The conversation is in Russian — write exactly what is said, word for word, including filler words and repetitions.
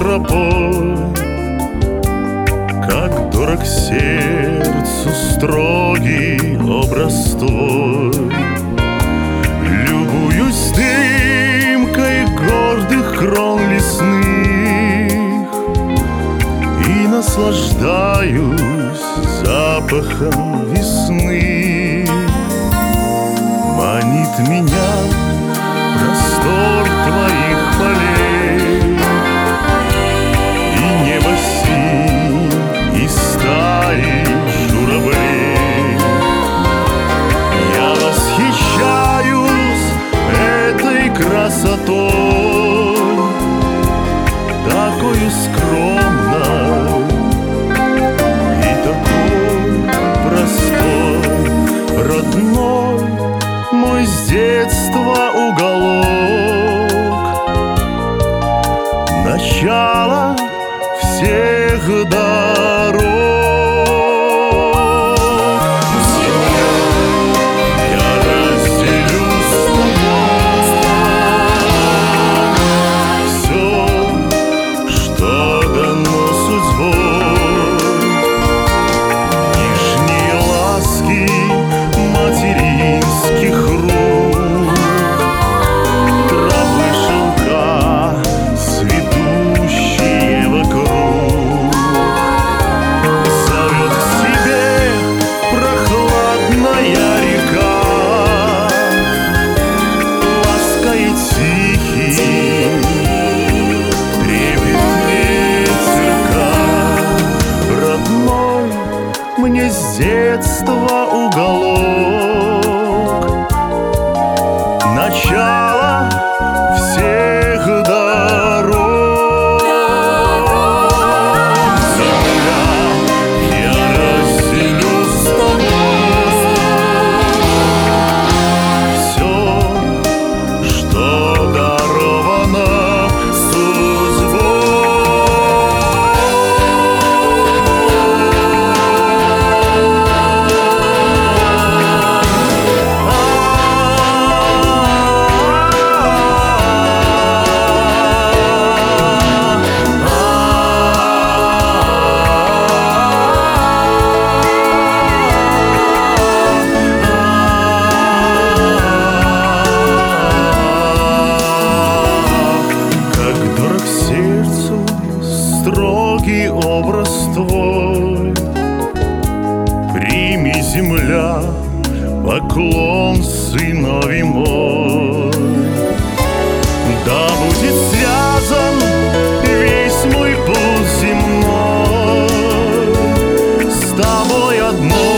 тропой, как дорог сердцу строгий образ твой. Любуюсь дымкой гордых крон лесных и наслаждаюсь запахом весны. Манит меня простор твоих полей, и небо синь, и стаи журавлей. Я восхищаюсь этой красотой, такой скромной и такой простой. Родной мой с детства уголок, начало всех дорог. Земля, я разделю с тобой все, что дано судьбой. Нежние ласки материнских рук, травы шелка цветущие вокруг. Зовет к себе прохладная река, ласкает тихий трепет ветерка. Родной мне с детства уголок, начало всех дорог. Земля, я разделю с тобой все, что даровано судьбой. Как дорог сердцу строгий образ твой, прими, земля, поклон сынове мой. Да будет связан весь мой путь земной с тобой одной.